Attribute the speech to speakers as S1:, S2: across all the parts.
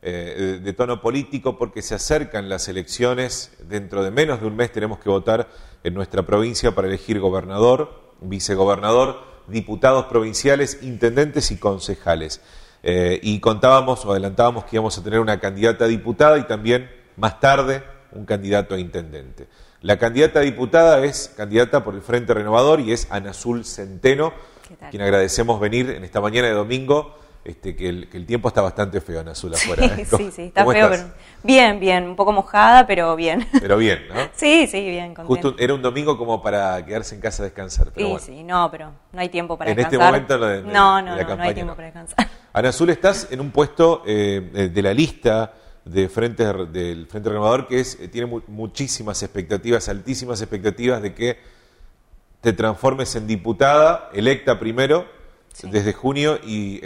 S1: de tono político porque se acercan las elecciones. Dentro de menos de un mes tenemos que votar en nuestra provincia para elegir gobernador, vicegobernador, diputados provinciales, intendentes y concejales. Y contábamos o adelantábamos que íbamos a tener una candidata a diputada y también más tarde un candidato a intendente. La candidata a diputada es candidata por el Frente Renovador y es Ana Azul Centeno, quien agradecemos venir en esta mañana de domingo. Que el tiempo está bastante feo en Azul afuera.
S2: Sí, está feo, pero bien, un poco mojada, pero bien.
S1: Pero bien, ¿no?
S2: Sí, bien, contento.
S1: Justo era un domingo como para quedarse en casa a descansar. Pero bueno.
S2: Sí, pero no hay tiempo para
S1: descansar.
S2: En
S1: este momento
S2: no hay tiempo para descansar.
S1: Ana Azul, estás en un puesto de la lista del Frente Renovador que tiene muchísimas expectativas, altísimas expectativas de que te transformes en diputada, electa primero, desde junio y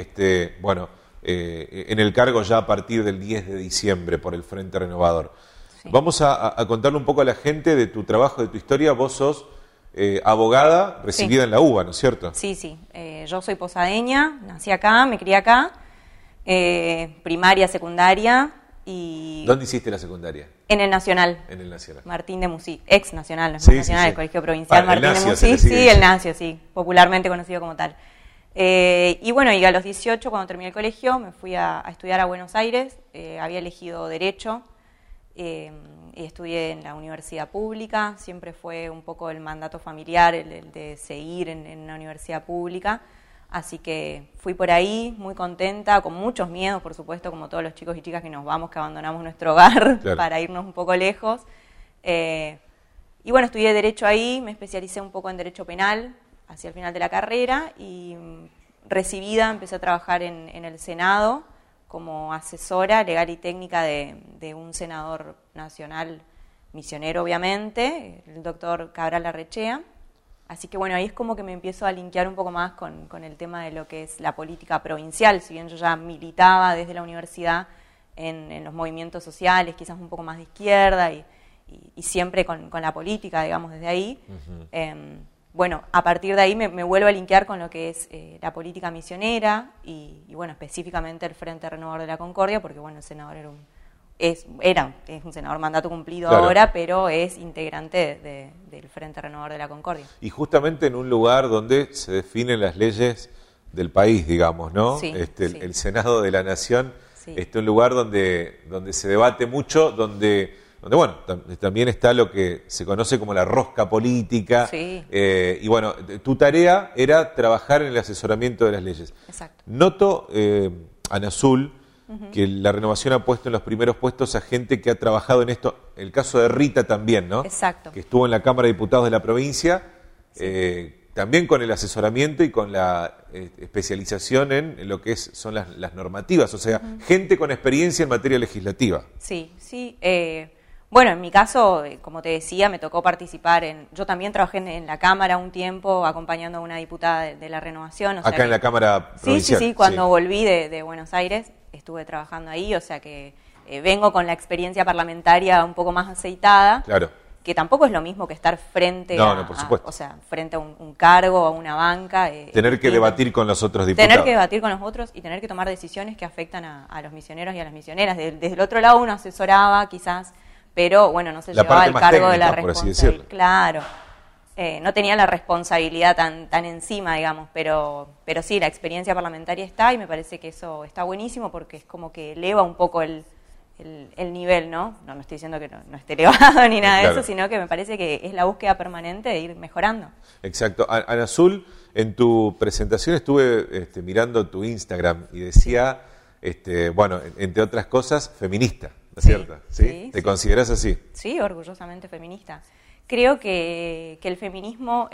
S1: en el cargo ya a partir del 10 de diciembre por el Frente Renovador. Sí. Vamos a contarle un poco a la gente de tu trabajo, de tu historia. Vos sos abogada recibida en la UBA, ¿no es cierto?
S2: Sí. Yo soy posadeña, nací acá, me crié acá, primaria, secundaria y...
S1: ¿Dónde hiciste la secundaria?
S2: En el Nacional.
S1: En el Nacional.
S2: Martín de Musí, ex Nacional, el Colegio Provincial Martín de Musí. Sí, el Nacio, popularmente conocido como tal. Y a los 18, cuando terminé el colegio, me fui a estudiar a Buenos Aires. Había elegido Derecho y estudié en la universidad pública. Siempre fue un poco el mandato familiar, el de seguir en la universidad pública. Así que fui por ahí muy contenta, con muchos miedos, por supuesto, como todos los chicos y chicas que nos vamos, que abandonamos nuestro hogar para irnos un poco lejos. Estudié Derecho ahí, me especialicé un poco en Derecho Penal hacia el final de la carrera y recibida empecé a trabajar en el Senado como asesora legal y técnica de un senador nacional misionero, obviamente, el doctor Cabral Larrechea. Así que ahí es como que me empiezo a linkear un poco más con el tema de lo que es la política provincial, si bien yo ya militaba desde la universidad en los movimientos sociales, quizás un poco más de izquierda y siempre con la política, digamos, desde ahí. A partir de ahí me vuelvo a linkear con lo que es la política misionera y específicamente el Frente Renovador de la Concordia, porque el senador es un senador mandato cumplido ahora, pero es integrante del Frente Renovador de la Concordia.
S1: Y justamente en un lugar donde se definen las leyes del país, digamos, ¿no? El Senado de la Nación, un lugar donde se debate mucho, donde también está lo que se conoce como la rosca política. Tu tarea era trabajar en el asesoramiento de las leyes.
S2: Exacto.
S1: Noto, Ana Azul, que la Renovación ha puesto en los primeros puestos a gente que ha trabajado en esto. El caso de Rita también, ¿no?
S2: Exacto.
S1: Que estuvo en la Cámara de Diputados de la provincia, también con el asesoramiento y con la especialización en lo que son las normativas. O sea, gente con experiencia en materia legislativa.
S2: Sí. En mi caso, como te decía, me tocó participar yo también trabajé en la Cámara un tiempo acompañando a una diputada de la Renovación.
S1: Acá en la Cámara provincial.
S2: Sí, cuando volví de Buenos Aires estuve trabajando ahí, o sea que vengo con la experiencia parlamentaria un poco más aceitada.
S1: Claro.
S2: Que tampoco es lo mismo que estar frente
S1: por supuesto.
S2: Frente a un cargo, a una banca.
S1: Tener que debatir con los otros diputados.
S2: Tener que debatir con los otros y tener que tomar decisiones que afectan a los misioneros y a las misioneras. Desde el otro lado uno asesoraba quizás, pero no se llevaba el cargo de la responsabilidad. Claro, no tenía la responsabilidad tan encima, digamos, pero sí, la experiencia parlamentaria está y me parece que eso está buenísimo porque es como que eleva un poco el nivel, ¿no? No estoy diciendo que no esté elevado ni nada de eso, sino que me parece que es la búsqueda permanente de ir mejorando.
S1: Exacto. Ana Azul, en tu presentación estuve mirando tu Instagram y decía, entre otras cosas, feminista, ¿no es cierto? ¿Sí? ¿Te consideras así?
S2: Sí, orgullosamente feminista. Creo que el feminismo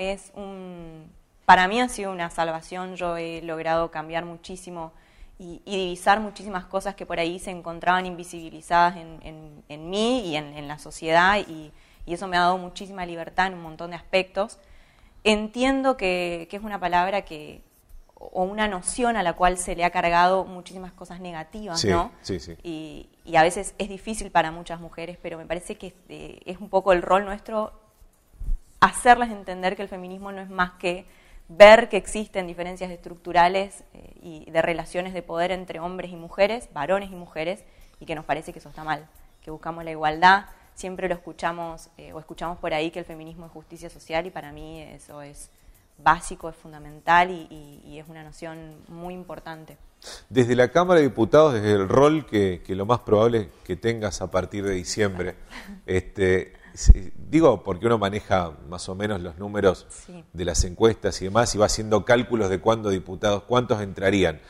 S2: para mí ha sido una salvación. Yo he logrado cambiar muchísimo y divisar muchísimas cosas que por ahí se encontraban invisibilizadas en mí y en la sociedad y eso me ha dado muchísima libertad en un montón de aspectos. Entiendo que es una palabra o una noción a la cual se le ha cargado muchísimas cosas negativas, ¿no?
S1: Sí.
S2: Y a veces es difícil para muchas mujeres, pero me parece que es un poco el rol nuestro hacerles entender que el feminismo no es más que ver que existen diferencias estructurales y de relaciones de poder entre hombres y mujeres, varones y mujeres, y que nos parece que eso está mal, que buscamos la igualdad. Siempre lo escuchamos o escuchamos por ahí que el feminismo es justicia social, y para mí eso es básico, es fundamental y es una noción muy importante.
S1: Desde la Cámara de Diputados, desde el rol que lo más probable es que tengas a partir de diciembre, digo porque uno maneja más o menos los números
S2: Sí.
S1: de las encuestas y demás y va haciendo cálculos de cuántos diputados, cuántos entrarían.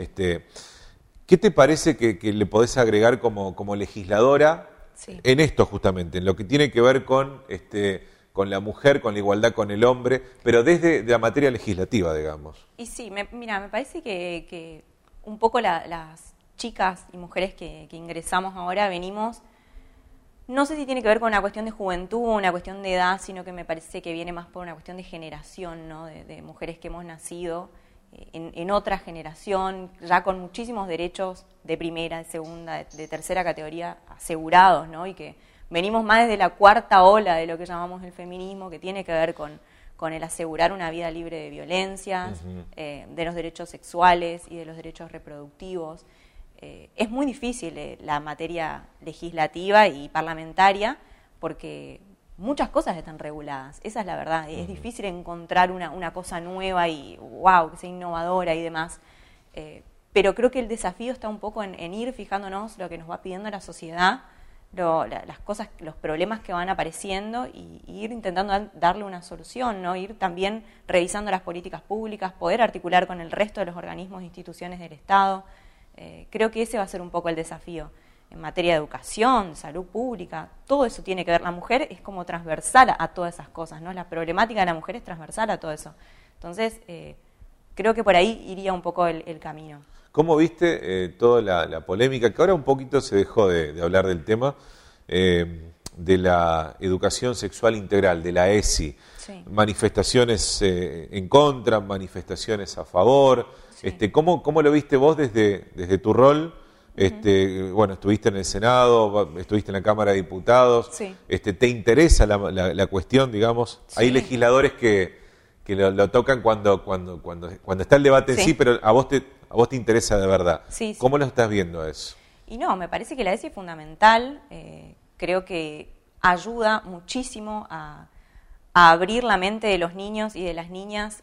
S1: ¿Qué te parece que le podés agregar como legisladora
S2: Sí.
S1: en esto justamente, en lo que tiene que ver con la mujer, con la igualdad con el hombre, pero desde la materia legislativa, digamos?
S2: Y sí, mira, me parece que un poco las chicas y mujeres que ingresamos ahora venimos, no sé si tiene que ver con una cuestión de juventud o una cuestión de edad, sino que me parece que viene más por una cuestión de generación, ¿no? De mujeres que hemos nacido en otra generación, ya con muchísimos derechos de primera, de segunda, de tercera categoría asegurados, ¿no? Y que venimos más desde la cuarta ola de lo que llamamos el feminismo, que tiene que ver con el asegurar una vida libre de violencias, de los derechos sexuales y de los derechos reproductivos. Es muy difícil la materia legislativa y parlamentaria porque muchas cosas están reguladas, esa es la verdad. Es difícil encontrar una cosa nueva y wow, que sea innovadora y demás. Pero creo que el desafío está un poco en ir fijándonos lo que nos va pidiendo la sociedad, las cosas, los problemas que van apareciendo y ir intentando darle una solución, ¿no? Ir también revisando las políticas públicas, poder articular con el resto de los organismos e instituciones del Estado. Creo que ese va a ser un poco el desafío. En materia de educación, salud pública, todo eso tiene que ver. La mujer es como transversal a todas esas cosas, ¿no? La problemática de la mujer es transversal a todo eso. Entonces, creo que por ahí iría un poco el camino.
S1: ¿Cómo viste toda la polémica, que ahora un poquito se dejó de hablar del tema, de la educación sexual integral, de la ESI?
S2: Sí.
S1: Manifestaciones en contra, manifestaciones a favor.
S2: Sí.
S1: ¿Cómo lo viste vos desde tu rol? Bueno, estuviste en el Senado, estuviste en la Cámara de Diputados.
S2: Sí.
S1: ¿Te interesa la cuestión, digamos?
S2: Sí.
S1: Hay legisladores que lo tocan cuando está el debate en sí, pero a vos te interesa de verdad.
S2: Sí, sí.
S1: ¿Cómo lo estás viendo eso?
S2: Y no, me parece que la ESI es fundamental. Creo que ayuda muchísimo a abrir la mente de los niños y de las niñas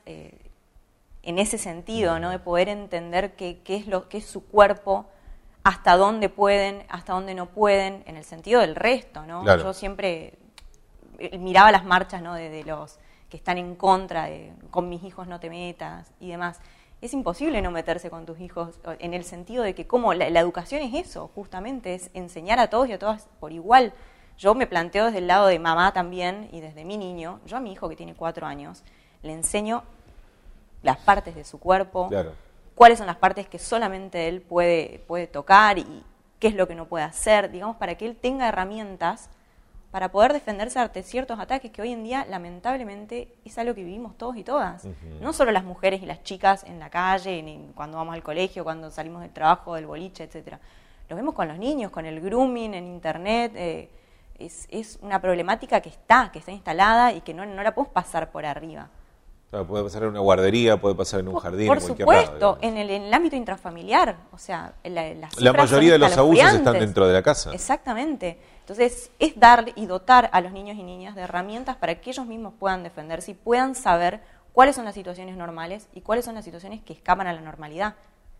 S2: en ese sentido, ¿no? De poder entender qué es su cuerpo, hasta dónde pueden, hasta dónde no pueden, en el sentido del resto, ¿no?
S1: Claro.
S2: Yo siempre miraba las marchas, ¿no? de los que están en contra de con mis hijos no te metas y demás. Es imposible no meterse con tus hijos, en el sentido de que como la educación es eso, justamente, es enseñar a todos y a todas por igual. Yo me planteo desde el lado de mamá también, y desde mi niño, yo a mi hijo que tiene 4 años, le enseño las partes de su cuerpo,
S1: Claro.
S2: cuáles son las partes que solamente él puede tocar y qué es lo que no puede hacer, digamos, para que él tenga herramientas para poder defenderse ante ciertos ataques que hoy en día, lamentablemente, es algo que vivimos todos y todas. No solo las mujeres y las chicas en la calle, ni cuando vamos al colegio, cuando salimos del trabajo, del boliche, etcétera. Lo vemos con los niños, con el grooming en internet. Es una problemática que está instalada y que no la podemos pasar por arriba.
S1: Claro, puede pasar en una guardería, puede pasar en un jardín,
S2: por
S1: en cualquier
S2: supuesto,
S1: lado,
S2: en el ámbito intrafamiliar, o sea, las
S1: la
S2: cifras
S1: mayoría de
S2: son
S1: los abusos están
S2: escalofriantes.
S1: dentro de la casa.
S2: Exactamente. Entonces, es dar y dotar a los niños y niñas de herramientas para que ellos mismos puedan defenderse y puedan saber cuáles son las situaciones normales y cuáles son las situaciones que escapan a la normalidad.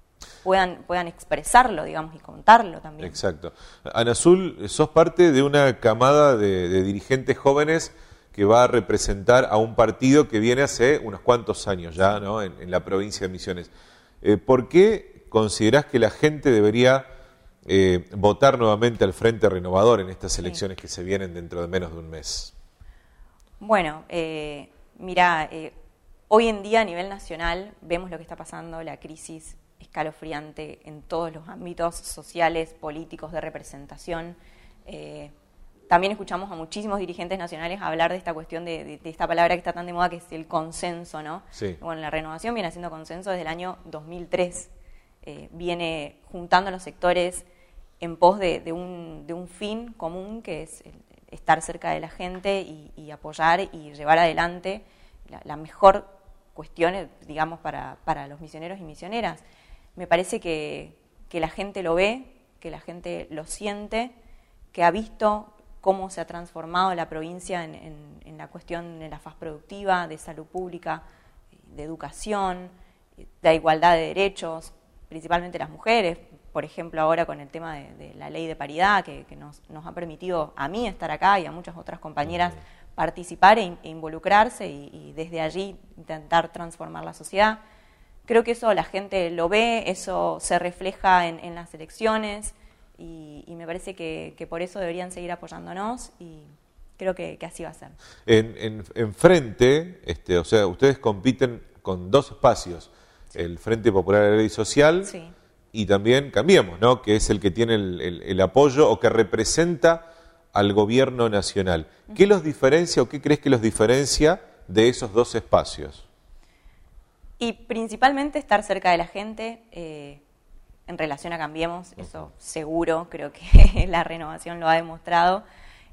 S2: Puedan expresarlo, digamos, y contarlo también.
S1: Exacto. Ana Azul, sos parte de una camada de dirigentes jóvenes que va a representar a un partido que viene hace unos cuantos años ya, ¿no? en la provincia de Misiones. ¿Por qué considerás que la gente debería votar nuevamente al Frente Renovador en estas elecciones que se vienen dentro de menos de un mes?
S2: Bueno, mirá, hoy en día a nivel nacional vemos lo que está pasando, la crisis escalofriante en todos los ámbitos sociales, políticos, de representación. También escuchamos a muchísimos dirigentes nacionales hablar de esta cuestión de esta palabra que está tan de moda, que es el consenso, ¿no?
S1: Sí.
S2: Bueno, la renovación viene haciendo consenso desde el año 2003. Viene juntando a los sectores en pos de un fin común, que es estar cerca de la gente y apoyar y llevar adelante la mejor cuestión, digamos, para los misioneros y misioneras. Me parece que la gente lo ve, que la gente lo siente, que ha visto cómo se ha transformado la provincia en la cuestión de la faz productiva, de salud pública, de educación, de igualdad de derechos, principalmente las mujeres, por ejemplo ahora con el tema de la ley de paridad que nos ha permitido a mí estar acá y a muchas otras compañeras participar e involucrarse y desde allí intentar transformar la sociedad. Creo que eso la gente lo ve, eso se refleja en las elecciones y me parece que por eso deberían seguir apoyándonos y creo que así va a ser.
S1: En frente, o sea, ustedes compiten con dos espacios, el Frente Popular Agrario y Social y también Cambiemos, ¿no? Que es el que tiene el apoyo o que representa al gobierno nacional. ¿Qué los diferencia o qué crees que los diferencia de esos dos espacios?
S2: Y principalmente estar cerca de la gente en relación a Cambiemos, eso seguro, creo que la renovación lo ha demostrado.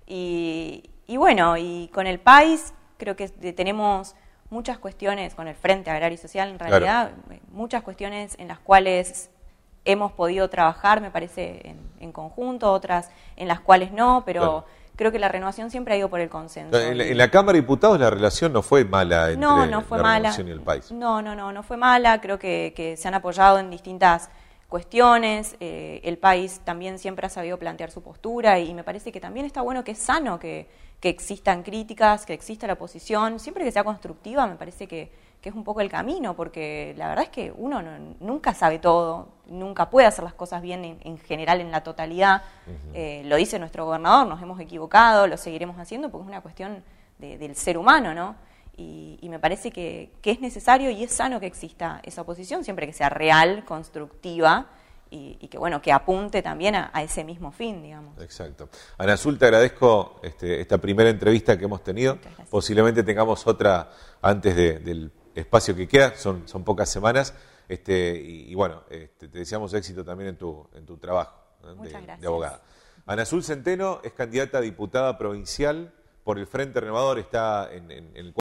S2: Y bueno, y con el país creo que tenemos muchas cuestiones, con el Frente Agrario y Social en realidad, muchas cuestiones en las cuales hemos podido trabajar, me parece, en conjunto, otras en las cuales no, pero creo que la renovación siempre ha ido por el consenso.
S1: En la Cámara de Diputados la relación no fue mala entre
S2: no fue
S1: la
S2: mala.
S1: renovación y el país.
S2: No fue mala, creo que se han apoyado en distintas cuestiones, el país también siempre ha sabido plantear su postura y me parece que también está bueno, que es sano que existan críticas, que exista la oposición, siempre que sea constructiva me parece que es un poco el camino, porque la verdad es que uno nunca sabe todo, nunca puede hacer las cosas bien en general, en la totalidad. Lo dice nuestro gobernador, nos hemos equivocado, lo seguiremos haciendo porque es una cuestión del ser humano, ¿no? Y me parece que es necesario y es sano que exista esa oposición, siempre que sea real, constructiva y que bueno, que apunte también a ese mismo fin, digamos.
S1: Exacto. Ana Azul, te agradezco esta primera entrevista que hemos tenido. Posiblemente tengamos otra antes del espacio que queda, son pocas semanas. Y bueno, te deseamos éxito también en tu trabajo de abogada. Ana Azul Centeno es candidata a diputada provincial por el Frente Renovador, está en el